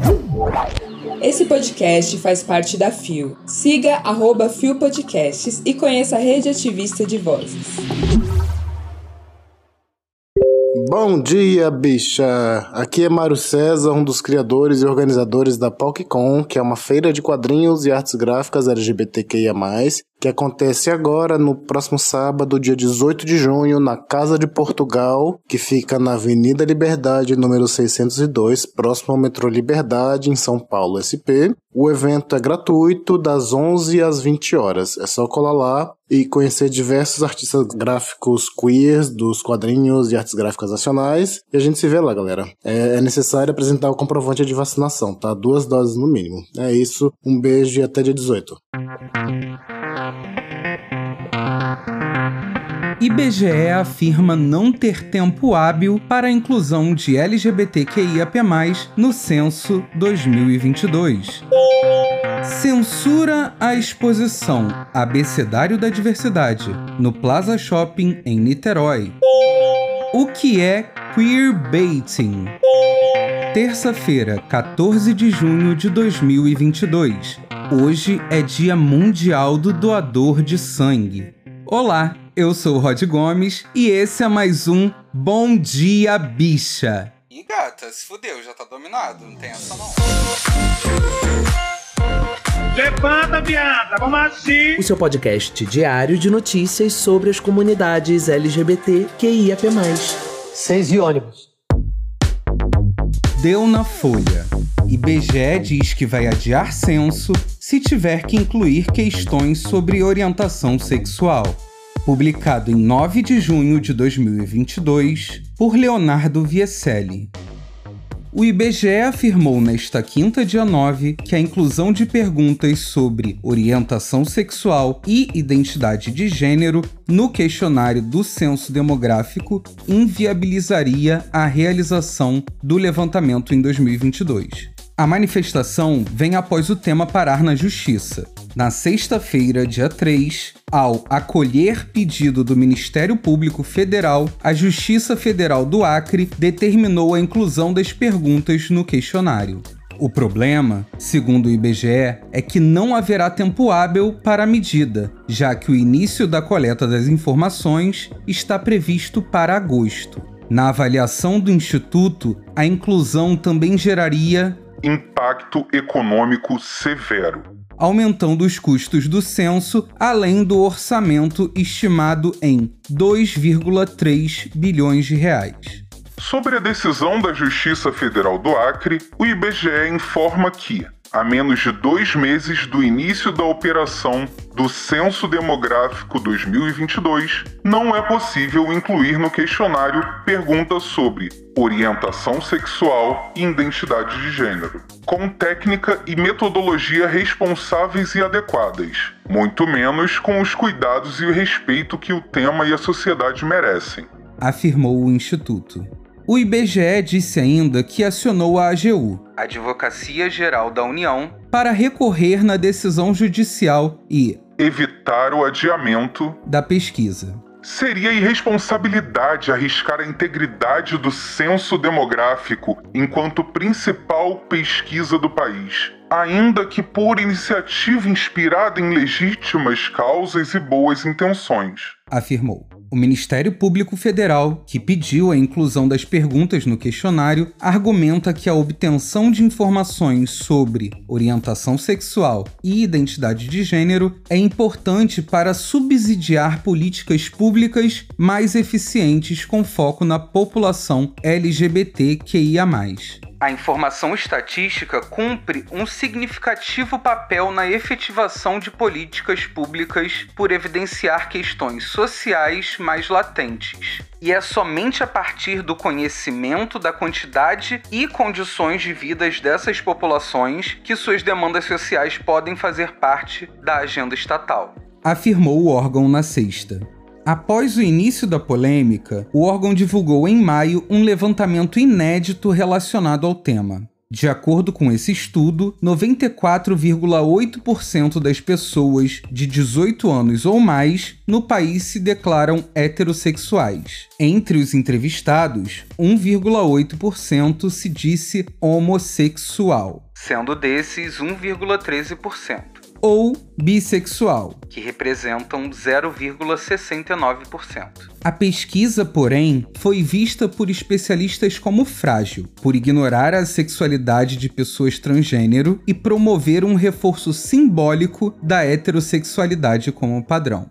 Esse podcast faz parte da FIO. Siga @FIO Podcasts e conheça a rede ativista de vozes. Bom dia, bicha! Aqui é Mário César, um dos criadores e organizadores da PalcCon, que é uma feira de quadrinhos e artes gráficas LGBTQIA+, que acontece agora no próximo sábado, dia 18 de junho, na Casa de Portugal, que fica na Avenida Liberdade, número 602, próximo ao metrô Liberdade, em São Paulo, SP. O evento é gratuito, das 11 às 20 horas. É só colar lá e conhecer diversos artistas gráficos queers dos quadrinhos e artes gráficas nacionais. E a gente se vê lá, galera. É necessário apresentar o comprovante de vacinação, tá? 2 doses no mínimo. É isso, um beijo e até dia 18. IBGE afirma não ter tempo hábil para a inclusão de LGBTQIAP+, no censo 2022. Censura a exposição Abecedário da Diversidade no Plaza Shopping em Niterói. O que é queerbaiting? Terça-feira, 14 de junho de 2022. Hoje é Dia Mundial do Doador de Sangue. Olá, eu sou o Rod Gomes e esse é mais um Bom Dia Bicha. Ih, gata, se fudeu, já tá dominado, não tem essa não. Levanta, viada, vamos assim! O seu podcast diário de notícias sobre as comunidades LGBTQIAP+. 6 e ônibus. Deu na Folha. IBGE diz que vai adiar censo se tiver que incluir questões sobre orientação sexual. Publicado em 9 de junho de 2022 por Leonardo Vieselli. O IBGE afirmou nesta quinta, dia 9, que a inclusão de perguntas sobre orientação sexual e identidade de gênero no questionário do censo demográfico inviabilizaria a realização do levantamento em 2022. A manifestação vem após o tema parar na Justiça. Na sexta-feira, dia 3, ao acolher pedido do Ministério Público Federal, a Justiça Federal do Acre determinou a inclusão das perguntas no questionário. O problema, segundo o IBGE, é que não haverá tempo hábil para a medida, já que o início da coleta das informações está previsto para agosto. Na avaliação do Instituto, a inclusão também geraria impacto econômico severo, aumentando os custos do censo, além do orçamento estimado em 2,3 bilhões de reais. Sobre a decisão da Justiça Federal do Acre, o IBGE informa que, a menos de 2 meses do início da operação do Censo Demográfico 2022, não é possível incluir no questionário perguntas sobre orientação sexual e identidade de gênero, com técnica e metodologia responsáveis e adequadas, muito menos com os cuidados e o respeito que o tema e a sociedade merecem, afirmou o Instituto. O IBGE disse ainda que acionou a AGU, Advocacia Geral da União, para recorrer na decisão judicial e evitar o adiamento da pesquisa. Seria irresponsabilidade arriscar a integridade do censo demográfico enquanto principal pesquisa do país, ainda que por iniciativa inspirada em legítimas causas e boas intenções, afirmou. O Ministério Público Federal, que pediu a inclusão das perguntas no questionário, argumenta que a obtenção de informações sobre orientação sexual e identidade de gênero é importante para subsidiar políticas públicas mais eficientes com foco na população LGBTQIA+. A informação estatística cumpre um significativo papel na efetivação de políticas públicas por evidenciar questões sociais mais latentes. E é somente a partir do conhecimento da quantidade e condições de vida dessas populações que suas demandas sociais podem fazer parte da agenda estatal, afirmou o órgão na sexta. Após o início da polêmica, o órgão divulgou em maio um levantamento inédito relacionado ao tema. De acordo com esse estudo, 94,8% das pessoas de 18 anos ou mais no país se declaram heterossexuais. Entre os entrevistados, 1,8% se disse homossexual, sendo desses 1,13%. Ou bissexual, que representam 0,69%. A pesquisa, porém, foi vista por especialistas como frágil, por ignorar a sexualidade de pessoas transgênero e promover um reforço simbólico da heterossexualidade como padrão.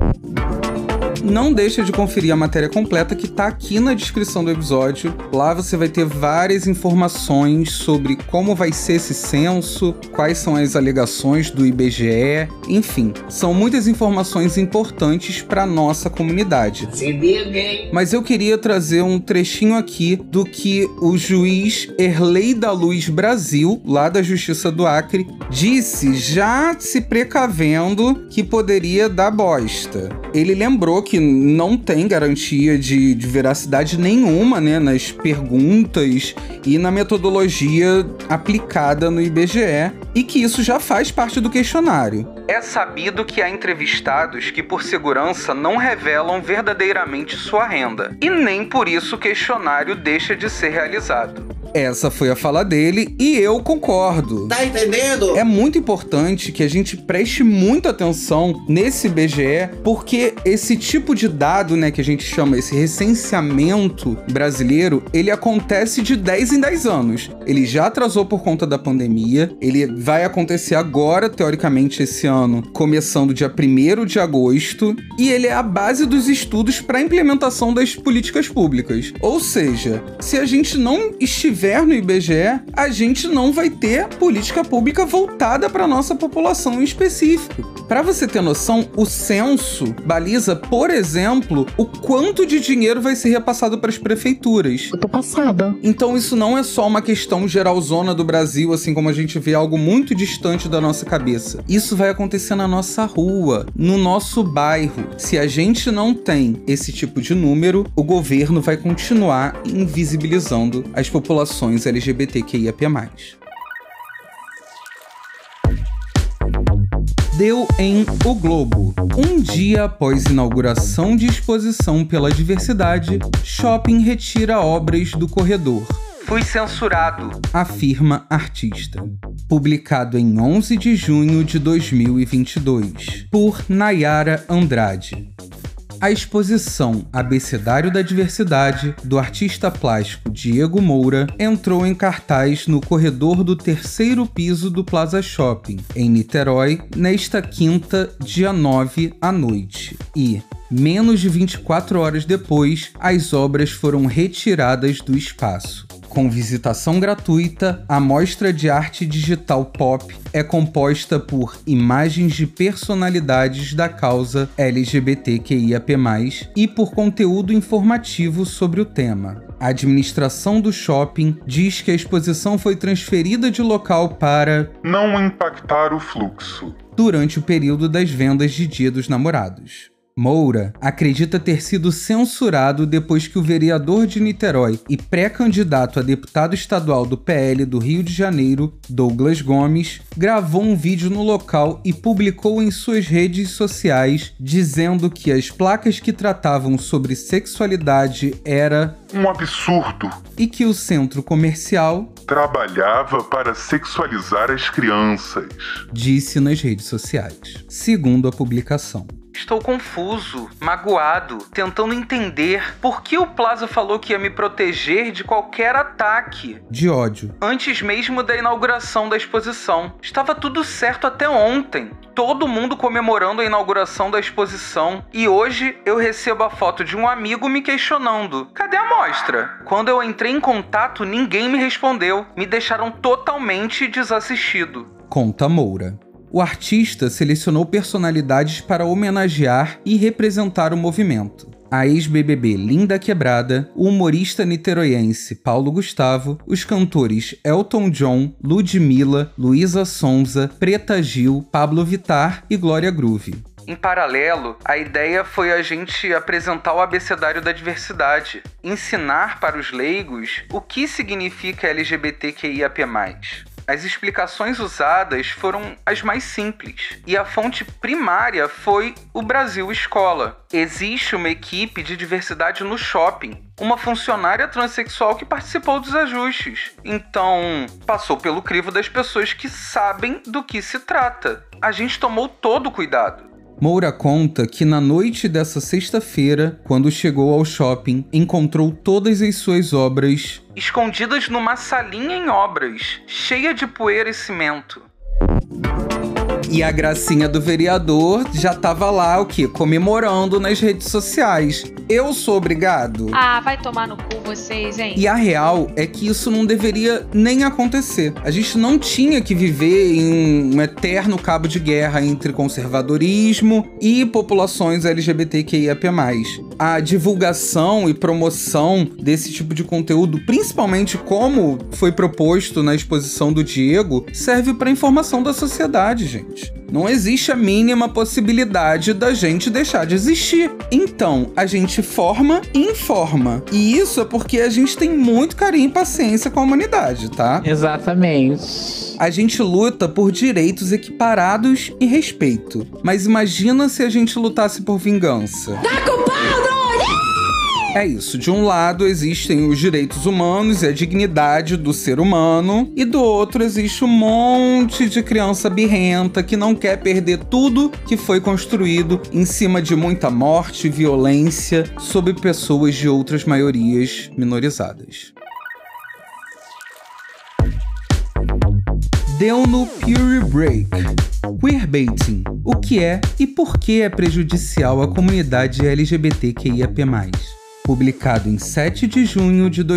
Não deixa de conferir a matéria completa que está aqui na descrição do episódio. Lá você vai ter várias informações sobre como vai ser esse censo, quais são as alegações do IBGE, enfim, são muitas informações importantes para a nossa comunidade. Mas eu queria trazer um trechinho aqui do que o juiz Erlei da Luz Brasil, lá da Justiça do Acre, disse, já se precavendo que poderia dar bosta. Ele lembrou que não tem garantia de veracidade nenhuma, né, nas perguntas e na metodologia aplicada no IBGE, e que isso já faz parte do questionário. É sabido que há entrevistados que, por segurança, não revelam verdadeiramente sua renda, e nem por isso o questionário deixa de ser realizado. Essa foi a fala dele e eu concordo. Tá entendendo? É muito importante que a gente preste muita atenção nesse IBGE, porque esse tipo de dado, né, que a gente chama esse recenseamento brasileiro, ele acontece de 10 em 10 anos. Ele já atrasou por conta da pandemia, ele vai acontecer agora, teoricamente, esse ano, começando dia 1º de agosto, e ele é a base dos estudos para a implementação das políticas públicas. Ou seja, se a gente não estiver no IBGE, a gente não vai ter política pública voltada para a nossa população em específico. Para você ter noção, o censo baliza, por exemplo, o quanto de dinheiro vai ser repassado para as prefeituras. Eu tô passada. Então isso não é só uma questão geralzona do Brasil, assim como a gente vê algo muito distante da nossa cabeça. Isso vai acontecer na nossa rua, no nosso bairro. Se a gente não tem esse tipo de número, o governo vai continuar invisibilizando as populações LGBTQIAP+. Deu em O Globo. Um dia após inauguração de exposição pela diversidade, shopping retira obras do corredor. Fui censurado, afirma artista. Publicado em 11 de junho de 2022, por Nayara Andrade. A exposição Abecedário da Diversidade, do artista plástico Diego Moura, entrou em cartaz no corredor do 3º piso do Plaza Shopping, em Niterói, nesta quinta, dia 9, à noite. E, menos de 24 horas depois, as obras foram retiradas do espaço. Com visitação gratuita, a mostra de arte digital pop é composta por imagens de personalidades da causa LGBTQIAP+, e por conteúdo informativo sobre o tema. A administração do shopping diz que a exposição foi transferida de local para não impactar o fluxo durante o período das vendas de Dia dos Namorados. Moura acredita ter sido censurado depois que o vereador de Niterói e pré-candidato a deputado estadual do PL do Rio de Janeiro, Douglas Gomes, gravou um vídeo no local e publicou em suas redes sociais dizendo que as placas que tratavam sobre sexualidade era um absurdo e que o centro comercial trabalhava para sexualizar as crianças, disse nas redes sociais, segundo a publicação. Estou confuso, magoado, tentando entender por que o Plaza falou que ia me proteger de qualquer ataque. De ódio. Antes mesmo da inauguração da exposição. Estava tudo certo até ontem. Todo mundo comemorando a inauguração da exposição. E hoje eu recebo a foto de um amigo me questionando. Cadê a mostra? Quando eu entrei em contato, ninguém me respondeu. Me deixaram totalmente desassistido. Conta Moura. O artista selecionou personalidades para homenagear e representar o movimento. A ex-BBB Linda Quebrada, o humorista niteroiense Paulo Gustavo, os cantores Elton John, Ludmilla, Luísa Sonza, Preta Gil, Pablo Vittar e Glória Groove. Em paralelo, a ideia foi a gente apresentar o abecedário da diversidade, ensinar para os leigos o que significa LGBTQIAP+. As explicações usadas foram as mais simples, e a fonte primária foi o Brasil Escola. Existe uma equipe de diversidade no shopping, uma funcionária transexual que participou dos ajustes. Então, passou pelo crivo das pessoas que sabem do que se trata. A gente tomou todo o cuidado. Moura conta que na noite dessa sexta-feira, quando chegou ao shopping, encontrou todas as suas obras escondidas numa salinha em obras, cheia de poeira e cimento. E a gracinha do vereador já tava lá, o quê? Comemorando nas redes sociais. Eu sou obrigado? Ah, vai tomar no cu vocês, hein? E a real é que isso não deveria nem acontecer. A gente não tinha que viver em um eterno cabo de guerra entre conservadorismo e populações LGBTQIAP+. A divulgação e promoção desse tipo de conteúdo, principalmente como foi proposto na exposição do Diego, serve para informação da sociedade, gente. Não existe a mínima possibilidade da gente deixar de existir. Então, a gente forma e informa. E isso é porque a gente tem muito carinho e paciência com a humanidade, tá? Exatamente. A gente luta por direitos equiparados e respeito. Mas imagina se a gente lutasse por vingança. Tá culpado! É isso, de um lado existem os direitos humanos e a dignidade do ser humano, e do outro existe um monte de criança birrenta que não quer perder tudo que foi construído em cima de muita morte e violência sobre pessoas de outras maiorias minorizadas. Deu no Pure Break. Queerbaiting. O que é e por que é prejudicial à comunidade LGBTQIAP+. Publicado em 7 de junho de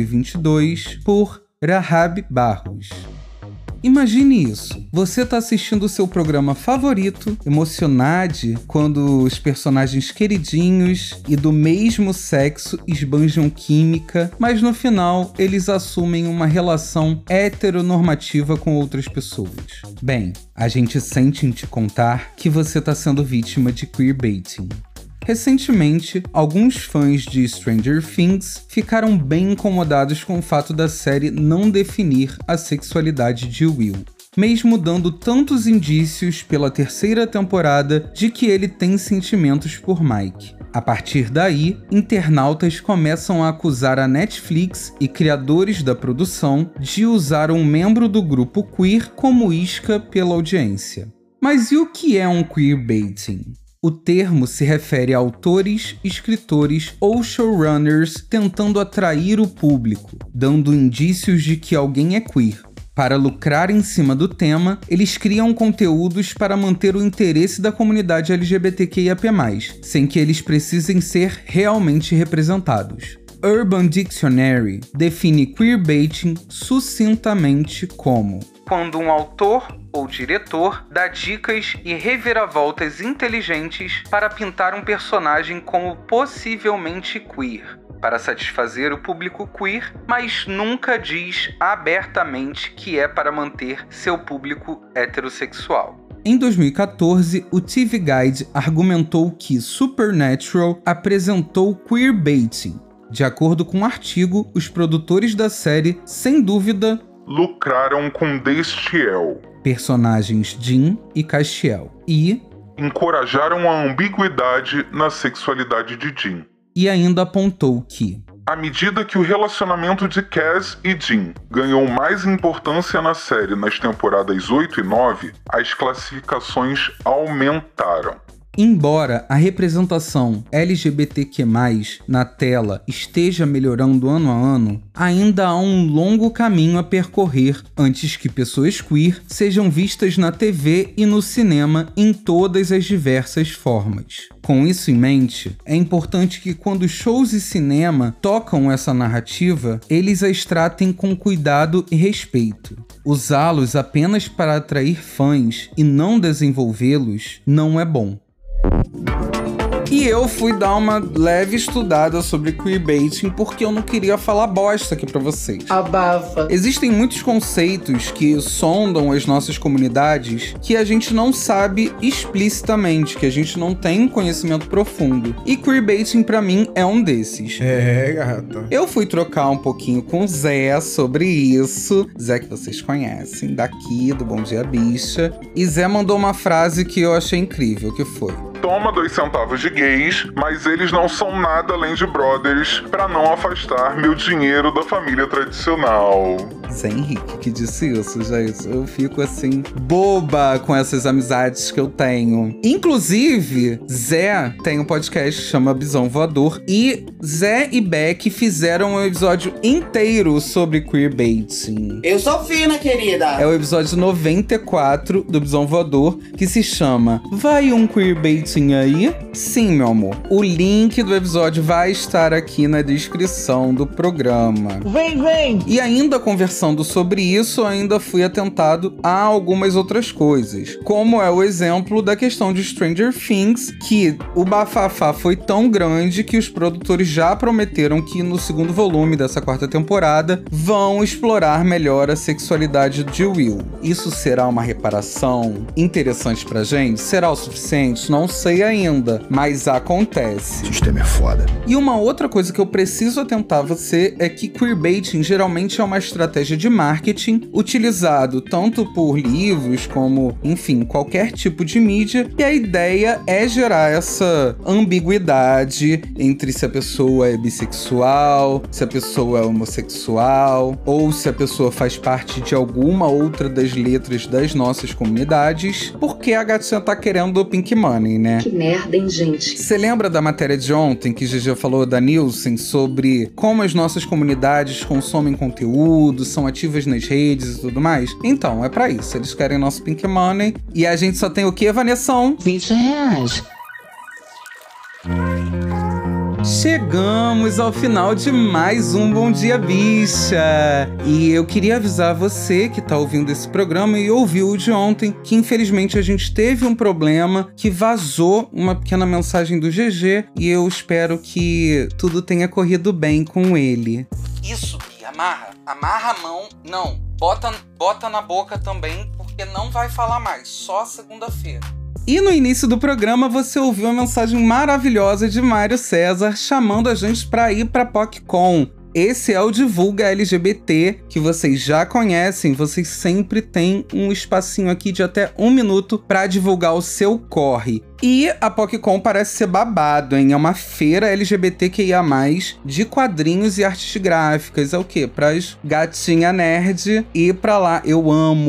2022 por Rahab Barros. Imagine isso, você tá assistindo o seu programa favorito, emocionado, quando os personagens queridinhos e do mesmo sexo esbanjam química, mas no final eles assumem uma relação heteronormativa com outras pessoas. Bem, a gente sente em te contar que você tá sendo vítima de queerbaiting. Recentemente, alguns fãs de Stranger Things ficaram bem incomodados com o fato da série não definir a sexualidade de Will, mesmo dando tantos indícios pela terceira temporada de que ele tem sentimentos por Mike. A partir daí, internautas começam a acusar a Netflix e criadores da produção de usar um membro do grupo queer como isca pela audiência. Mas e o que é um queerbaiting? O termo se refere a autores, escritores ou showrunners tentando atrair o público, dando indícios de que alguém é queer. Para lucrar em cima do tema, eles criam conteúdos para manter o interesse da comunidade LGBTQIAP+, sem que eles precisem ser realmente representados. Urban Dictionary define queerbaiting sucintamente como: quando um autor ou diretor dá dicas e reviravoltas inteligentes para pintar um personagem como possivelmente queer, para satisfazer o público queer, mas nunca diz abertamente que é para manter seu público heterossexual. Em 2014, o TV Guide argumentou que Supernatural apresentou queerbaiting. De acordo com um artigo, os produtores da série, sem dúvida, lucraram com Destiel, personagens Jim e Castiel, e encorajaram a ambiguidade na sexualidade de Jim. E ainda apontou que, à medida que o relacionamento de Cass e Jim ganhou mais importância na série nas temporadas 8 e 9, as classificações aumentaram. Embora a representação LGBTQ+, na tela esteja melhorando ano a ano, ainda há um longo caminho a percorrer antes que pessoas queer sejam vistas na TV e no cinema em todas as diversas formas. Com isso em mente, é importante que quando shows e cinema tocam essa narrativa, eles as tratem com cuidado e respeito. Usá-los apenas para atrair fãs e não desenvolvê-los não é bom. E E eu fui dar uma leve estudada sobre queerbaiting porque eu não queria falar bosta aqui pra vocês. Abafa. Existem muitos conceitos que sondam as nossas comunidades que a gente não sabe explicitamente, que a gente não tem conhecimento profundo. E queerbaiting pra mim é um desses. Gata. Eu fui trocar um pouquinho com o Zé sobre isso. Zé que vocês conhecem, daqui do Bom Dia Bicha. E Zé mandou uma frase que eu achei incrível, que foi: toma 2 centavos de gays, mas eles não são nada além de brothers pra não afastar meu dinheiro da família tradicional. Zé Henrique que disse isso, gente. Eu fico assim, boba com essas amizades que eu tenho. Inclusive, Zé tem um podcast que chama Bisão Voador e Zé e Beck fizeram um episódio inteiro sobre queerbaiting. Eu sou fina, querida. É o episódio 94 do Bisão Voador, que se chama Vai um Queerbaiting aí? Sim, meu amor. O link do episódio vai estar aqui na descrição do programa. Vem! E ainda conversando sobre isso, ainda fui atentado a algumas outras coisas. Como é o exemplo da questão de Stranger Things, que o bafafá foi tão grande que os produtores já prometeram que no segundo volume dessa 4ª temporada vão explorar melhor a sexualidade de Will. Isso será uma reparação interessante pra gente? Será o suficiente? Não sei ainda, mas acontece. O sistema é foda. E uma outra coisa que eu preciso atentar você é que queerbaiting geralmente é uma estratégia de marketing utilizado tanto por livros como, enfim, qualquer tipo de mídia, e a ideia é gerar essa ambiguidade entre se a pessoa é bissexual, se a pessoa é homossexual, ou se a pessoa faz parte de alguma outra das letras das nossas comunidades, porque a gatinha tá querendo o Pink Money, né? Que merda, hein, gente? Você lembra da matéria de ontem que GG falou da Nielsen sobre como as nossas comunidades consomem conteúdo, são ativas nas redes e tudo mais? Então, é pra isso. Eles querem nosso Pink Money. E a gente só tem o quê, Vanessão? R$20. Chegamos ao final de mais um Bom Dia Bicha! E eu queria avisar você que tá ouvindo esse programa e ouviu o de ontem, que infelizmente a gente teve um problema, que vazou uma pequena mensagem do GG, e eu espero que tudo tenha corrido bem com ele. Isso, Bia, amarra a mão, não, bota na boca também, porque não vai falar mais, só segunda-feira. E no início do programa você ouviu uma mensagem maravilhosa de Mário César chamando a gente para ir para PocCon. Esse é o Divulga LGBT, que vocês já conhecem. Vocês sempre têm um espacinho aqui de até 1 minuto para divulgar o seu corre. E a PocCon parece ser babado, hein? É uma feira LGBTQIA+, de quadrinhos e artes gráficas. É o quê? Pras gatinha nerd e pra lá. Eu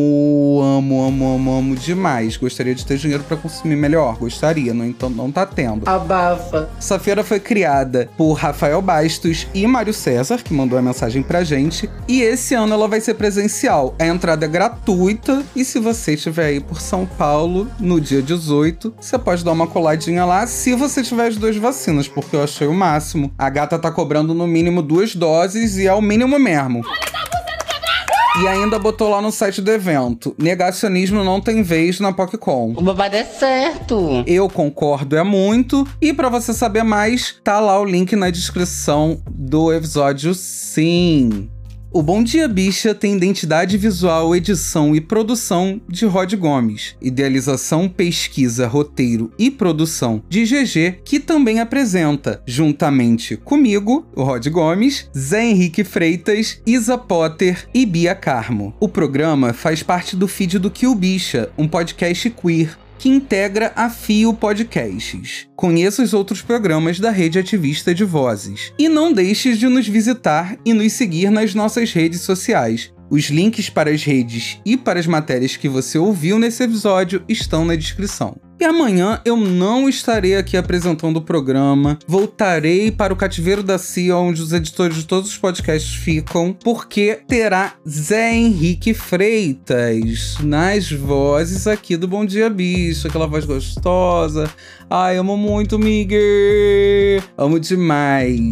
amo demais. Gostaria de ter dinheiro pra consumir melhor. Gostaria, então não tá tendo. Abafa. Essa feira foi criada por Rafael Bastos e Mário César, que mandou a mensagem pra gente. E esse ano ela vai ser presencial. A entrada é gratuita. E se você estiver aí por São Paulo, no dia 18, você pode dar uma coladinha lá se você tiver as 2 vacinas, porque eu achei o máximo. A gata tá cobrando no mínimo 2 doses e é o mínimo mesmo. E ainda botou lá no site do evento: negacionismo não tem vez na PocCon. O babado é certo. Eu concordo, é muito. E pra você saber mais, tá lá o link na descrição do episódio, sim. O Bom Dia Bicha tem identidade visual, edição e produção de Rod Gomes, idealização, pesquisa, roteiro e produção de GG, que também apresenta, juntamente comigo, o Rod Gomes, Zé Henrique Freitas, Isa Potter e Bia Carmo. O programa faz parte do feed do Kill Bicha, um podcast queer que integra a Fio Podcasts. Conheça os outros programas da Rede Ativista de Vozes. E não deixe de nos visitar e nos seguir nas nossas redes sociais. Os links para as redes e para as matérias que você ouviu nesse episódio estão na descrição. E amanhã eu não estarei aqui apresentando o programa, voltarei para o cativeiro da CIA, onde os editores de todos os podcasts ficam, porque terá Zé Henrique Freitas nas vozes aqui do Bom Dia Bicho, aquela voz gostosa. Ai, amo muito, Miguel! Amo demais!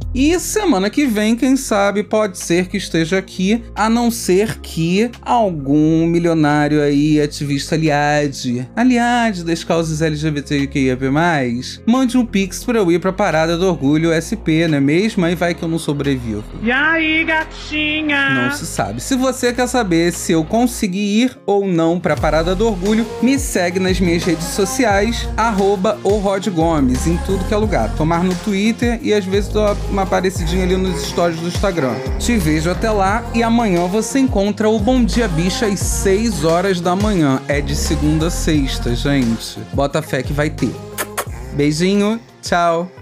E semana que vem, quem sabe, pode ser que esteja aqui, a não ser que algum milionário aí, ativista aliade das causas LGBTQIAP+, mande um pix pra eu ir pra Parada do Orgulho SP, não é mesmo? Aí vai que eu não sobrevivo. E aí, gatinha? Não se sabe. Se você quer saber se eu consegui ir ou não pra Parada do Orgulho, me segue nas minhas redes sociais, @orodgomes, em tudo que é lugar. Tomar no Twitter e às vezes dou uma aparecidinha ali nos stories do Instagram. Te vejo até lá e amanhã você encontra o Bom Dia Bicha às 6 horas da manhã. É de segunda a sexta, gente. Bota fé que vai ter. Beijinho, tchau.